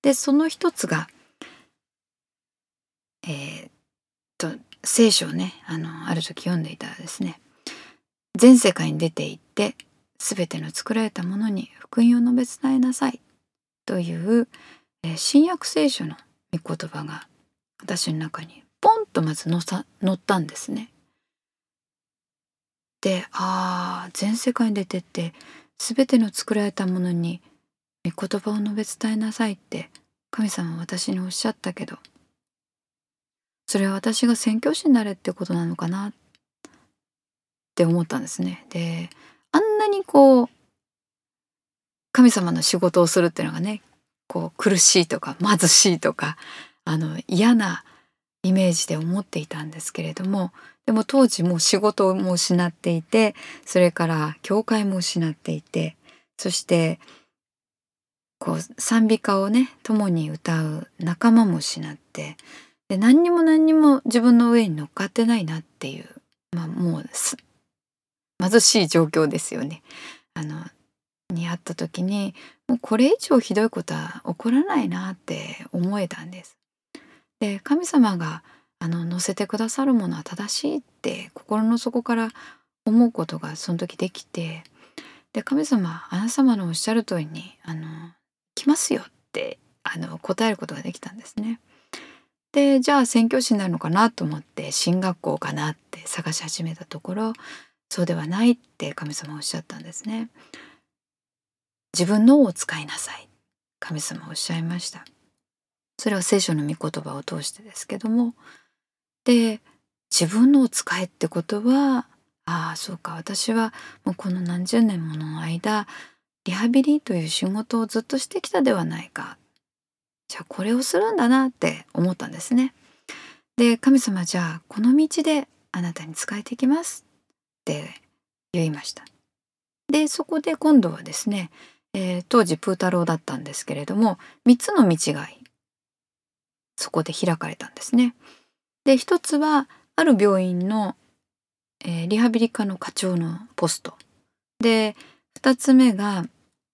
でその一つが、えーっ聖書をねある時読んでいたらですね、全世界に出て行ってすべての作られたものに福音を述べ伝えなさいという、新約聖書の御言葉が私の中にポンとまず載ったんですね。で、全世界に出てってすべての作られたものに御言葉を述べ伝えなさいって神様は私におっしゃったけど、それは私が宣教師になれってことなのかなって思ったんですね。で、あんなに神様の仕事をするっていうのがね、苦しいとか貧しいとか嫌なイメージで思っていたんですけれども、でも当時もう仕事も失っていて、それから教会も失っていて、そして賛美歌をね共に歌う仲間も失って、で何にも自分の上に乗っかってないなっていう、もう貧しい状況ですよね。にあった時に、もうこれ以上ひどいことは起こらないなって思えたんです。で、神様が乗せてくださるものは正しいって心の底から思うことがその時できて、で、神様あなた様のおっしゃる通りに来ますよって答えることができたんですね。で、じゃあ宣教師になるのかなと思って神学校かなって探し始めたところ、そうではないって神様はおっしゃったんですね。自分のを使いなさい。神様はおっしゃいました。それは聖書の御言葉を通してですけども、で、自分のを使えってことは、そうか、私はもうこの何十年もの間、リハビリという仕事をずっとしてきたではないか。じゃあこれをするんだなって思ったんですね。で、神様じゃあこの道であなたに仕えていきますって言いました。で、そこで今度はですね、当時プータローだったんですけれども、3つの道がそこで開かれたんですね。で、一つはある病院の、リハビリ科の課長のポストで、二つ目が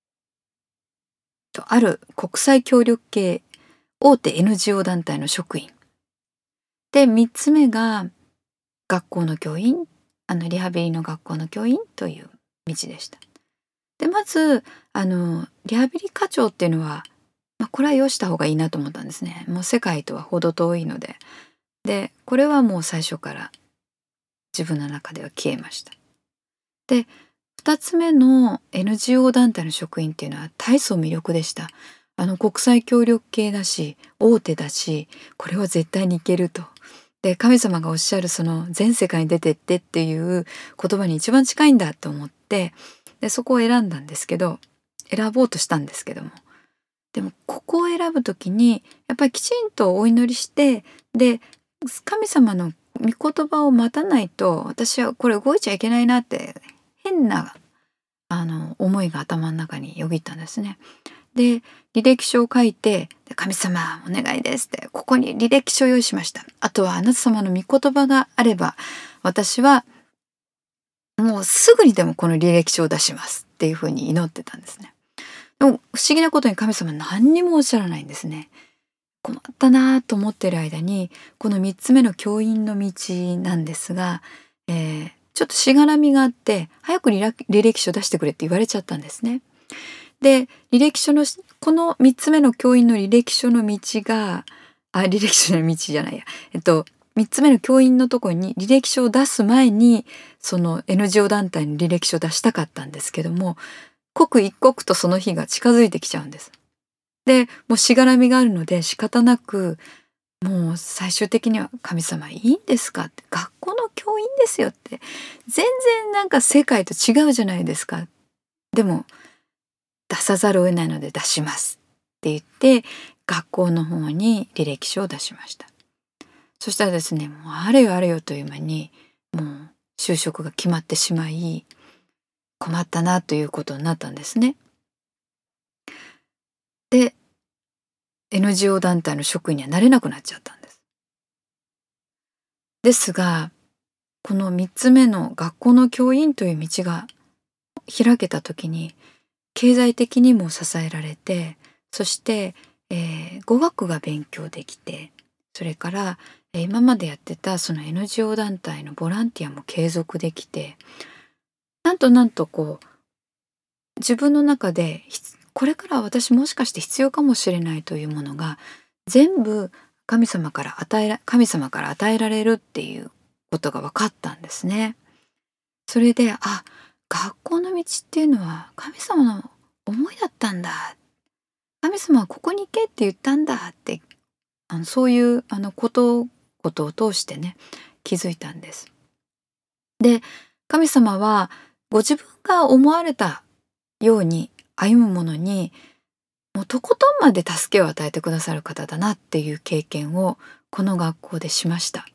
ある国際協力系大手 NGO 団体の職員で、三つ目が学校の教員、リハビリの学校の教員という道でした。で、まずリハビリ課長っていうのは、これはよした方がいいなと思ったんですね。もう世界とは程遠いので。で、これはもう最初から自分の中では消えました。で、2つ目の NGO 団体の職員っていうのは大層魅力でした。国際協力系だし、大手だし、これは絶対にいけると。で、神様がおっしゃるその全世界に出てってっていう言葉に一番近いんだと思って、で、そこを選んだんですけど、選ぼうとしたんですけども。でも、ここを選ぶときに、やっぱりきちんとお祈りして、で、神様の御言葉を待たないと、私はこれ動いちゃいけないなって変な思いが頭の中によぎったんですね。で、履歴書を書いて、で、神様お願いですって、ここに履歴書を用意しました。あとはあなた様の御言葉があれば、私はもうすぐにでもこの履歴書を出しますっていうふうに祈ってたんですね。でも不思議なことに神様何にもおっしゃらないんですね。困ったなと思ってる間に、この3つ目の教員の道なんですが、ちょっとしがらみがあって、早く履歴書出してくれって言われちゃったんですね。で、履歴書のこの3つ目の教員の履歴書の道が、履歴書の道じゃないや、3つ目の教員のところに履歴書を出す前に、その NGO 団体の履歴書を出したかったんですけども、刻一刻とその日が近づいてきちゃうんです。で、もうしがらみがあるので仕方なく、もう最終的には「神様いいんですか？」って、「学校の教員ですよ」って、「全然なんか世界と違うじゃないですか。でも出さざるを得ないので出します」って言って、学校の方に履歴書を出しました。そしたらですね、もうあれよあれよという間に、もう就職が決まってしまい、困ったなということになったんですね。で、NGO 団体の職員にはなれなくなっちゃったんです。ですが、この3つ目の学校の教員という道が開けた時に、経済的にも支えられて、そして、 語学が勉強できて、それから、今までやってたその NGO 団体のボランティアも継続できて、なんとこう自分の中でこれから私もしかして必要かもしれないというものが全部神様から与えられるっていうことが分かったんですね。それで、学校の道っていうのは神様の思いだったんだ。神様はここに行けって言ったんだって、そういうことを通してね、気づいたんです。で、神様はご自分が思われたように歩むものに、もうとことんまで助けを与えてくださる方だなっていう経験をこの学校でしました。